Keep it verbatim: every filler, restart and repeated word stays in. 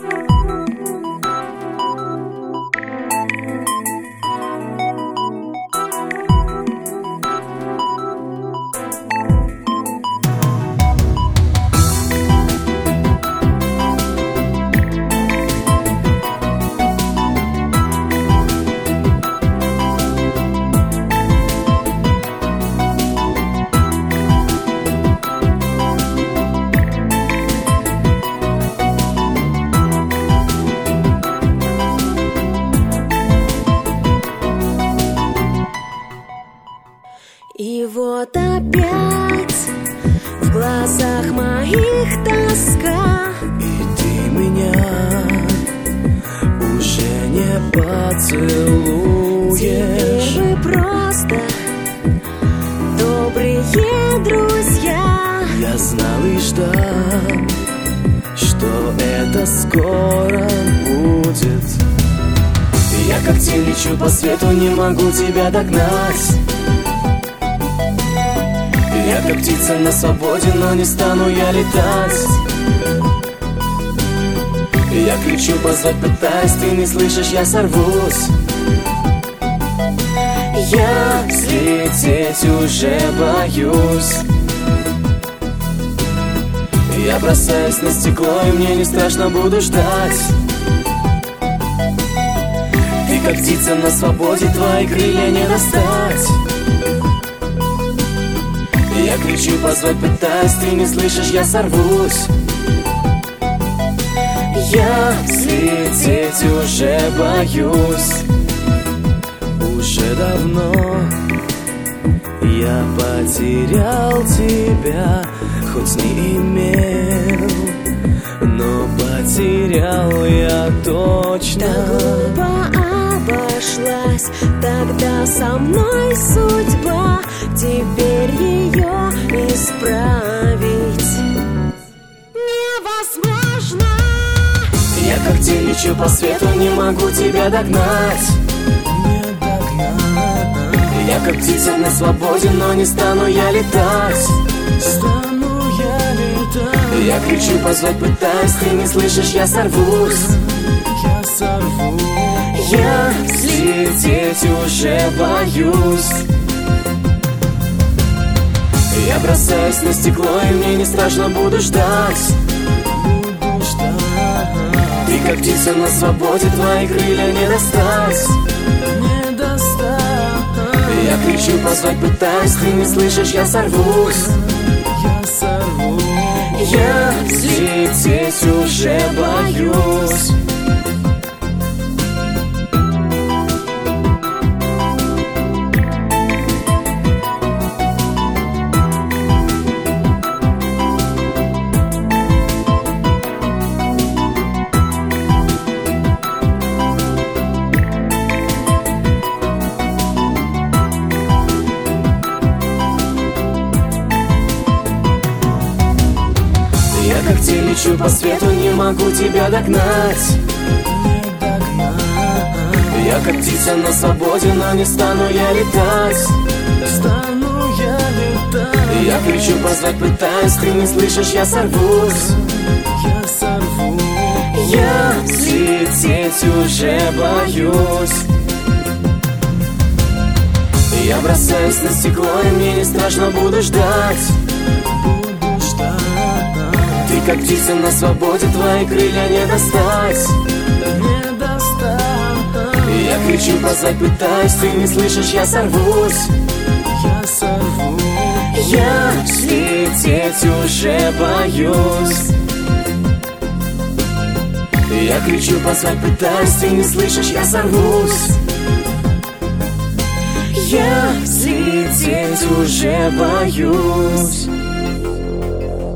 И вот опять в глазах моих тоска, и ты меня уже не поцелуешь. Теперь вы просто добрые друзья. Я знал и ждал, что это скоро будет. Я как тень лечу по свету, не могу тебя догнать. Я как птица на свободе, но не стану я летать. Я кричу, позвать пытаюсь, ты не слышишь, я сорвусь. Я взлететь уже боюсь. Я бросаюсь на стекло, и мне не страшно, буду ждать. Ты как птица на свободе, твои крылья не достать. Я кричу, позвать пытаюсь, ты не слышишь, я сорвусь. Я взлететь уже боюсь. Уже давно я потерял тебя, хоть не имел, но потерял я точно. Так глупо обошлась тогда со мной судьба. Теперь ее исправить невозможно. Я как тень лечу по свету, не могу тебя догнать. Не догнать. Я как птица на свободе, но не стану я летать. Стану я летать. Я кричу, позвать пытаюсь, ты не слышишь, я сорвусь. Я сорвусь. Я взлететь уже боюсь. Я бросаюсь на стекло, и мне не страшно, буду ждать. Буду ждать. Ты как птица на свободе, твои крылья не достать. Не достать. Я кричу, позвать пытаюсь, ты не слышишь, я сорвусь. Я сорвусь. Я взлететь уже боюсь. Я как тень лечу по свету, не могу тебя догнать. Не догнать. Я как птица на свободе, но не стану я летать. Стану я летать. Я кричу, позвать пытаюсь, ты не слышишь, я сорвусь. Я сорвусь. Я взлететь уже боюсь. Я бросаюсь на стекло, и мне не страшно, буду ждать. Буду ждать. Ты как птица на свободе, твои крылья не достать. Не достать. Я кричу, позвать пытаюсь, ты не слышишь, я сорвусь. Я сорвусь. Я взлететь уже боюсь. Я кричу, позвать пытаюсь, ты не слышишь, я сорвусь. Я взлететь уже боюсь.